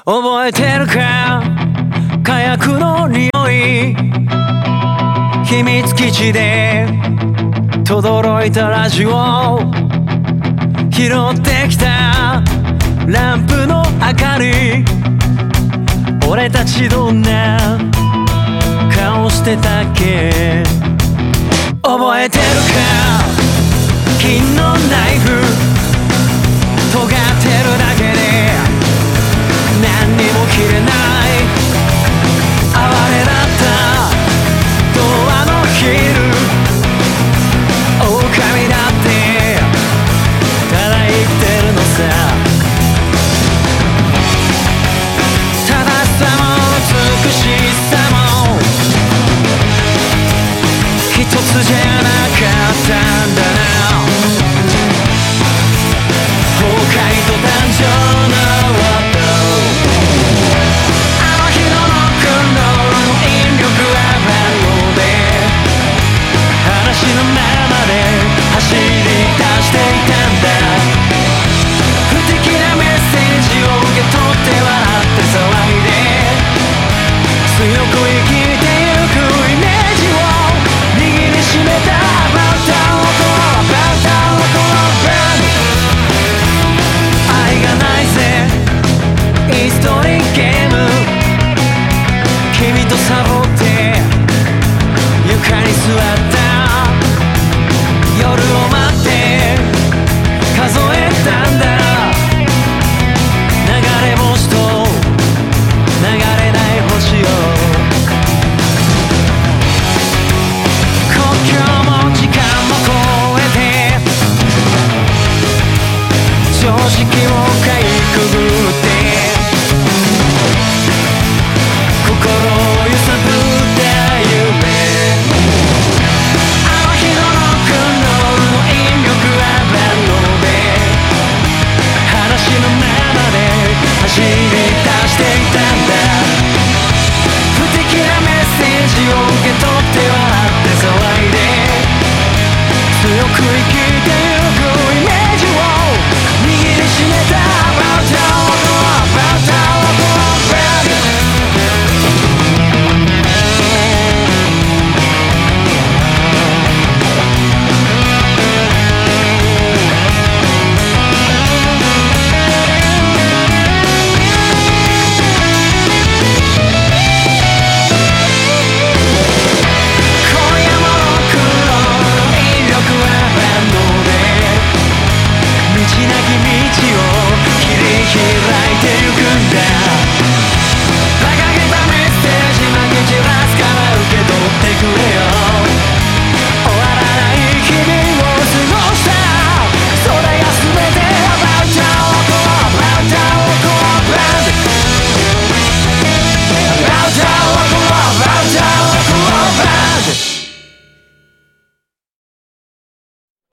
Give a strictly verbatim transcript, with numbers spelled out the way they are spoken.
覚えてるか、火薬の匂い、秘密基地で轟いたラジオ、拾ってきたランプの明かり、俺たちどんな顔してたっけ。覚えてるか、金のナイフ尖ってるだけで何にも切れない、哀れだったドアのヒール、狼だってただ生きてるのさ。正しさも美しさも一つじゃ